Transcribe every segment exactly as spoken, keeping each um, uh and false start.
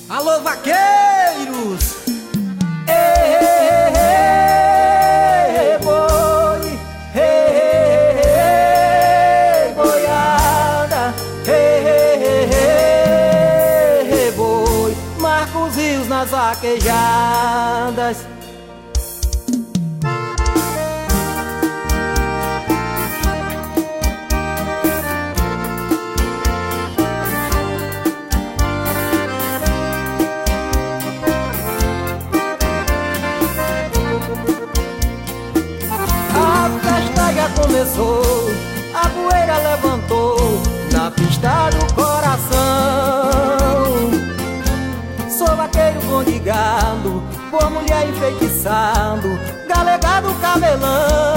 Alô, vaqueiros! Ei, ei, ei, boi, ei, ei, boiada, ei, ei, ei, boi, marca os rios nas vaquejadas. Começou, a poeira levantou na pista do coração. Sou vaqueiro bom de gado, por mulher enfeitiçado, galegado cabelão.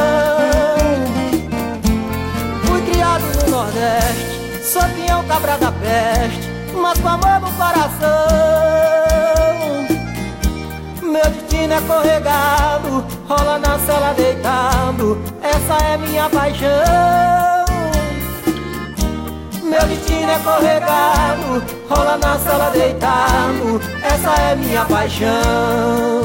Fui criado no Nordeste, sou pinhão cabra da peste, mas com amor no coração. Meu destino é corregado, rola na cela deitado, essa é minha paixão. Meu destino é corregado, rola na cela deitado, essa é minha paixão.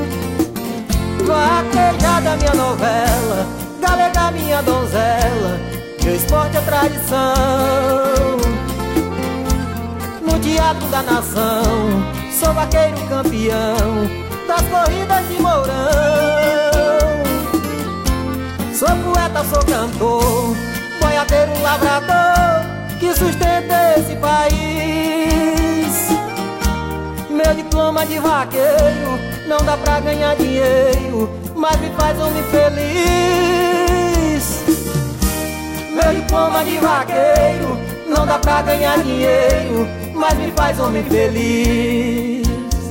Vaquejada minha novela, galega minha donzela, meu esporte é tradição. No teatro da nação, sou vaqueiro campeão das corridas de Mourão. Sou poeta, sou cantor, boiadeiro, lavrador, que sustenta esse país. Meu diploma de vaqueiro não dá pra ganhar dinheiro, mas me faz homem feliz. Meu diploma de vaqueiro não dá pra ganhar dinheiro, mas me faz homem feliz.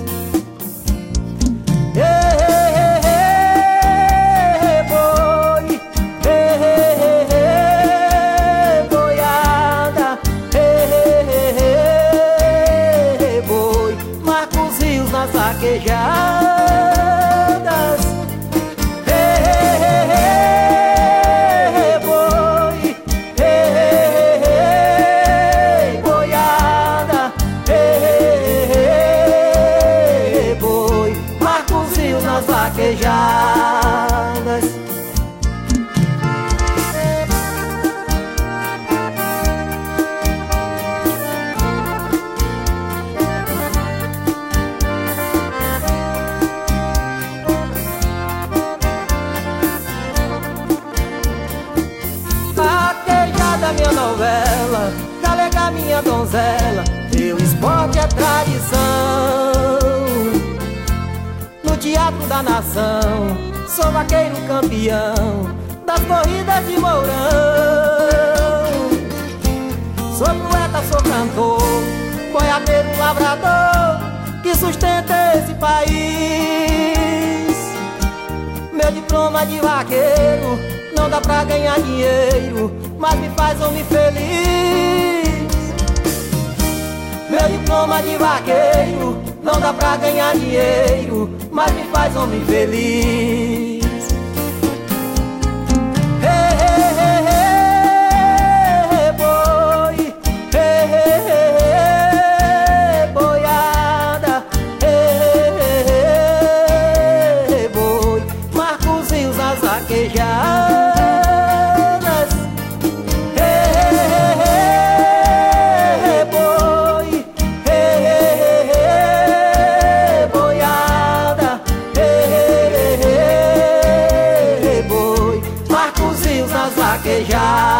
Ei, ei, ei, boi, ei, ei, ei, boiada, ei, ei, boi, marca os rios nas vaquejadas. Ei, ei, boi, ei, boiada, ei, boi, marca os rios nas vaquejadas. Vaquejada minha novela, galega minha donzela, meu esporte é tradição. No teatro da nação, sou vaqueiro campeão das corridas de Mourão. Sou poeta, sou cantor, boiadeiro, lavrador, que sustenta esse país. Meu diploma de vaqueiro não dá pra ganhar dinheiro, mas me faz homem feliz. Meu diploma de vaqueiro não dá pra ganhar dinheiro, mas me faz homem feliz. Ei, ei, ei, ei, boi, ei, ei, ei, boiada, ei, ei, ei, boi, marca os rios nas vaquejadas. Já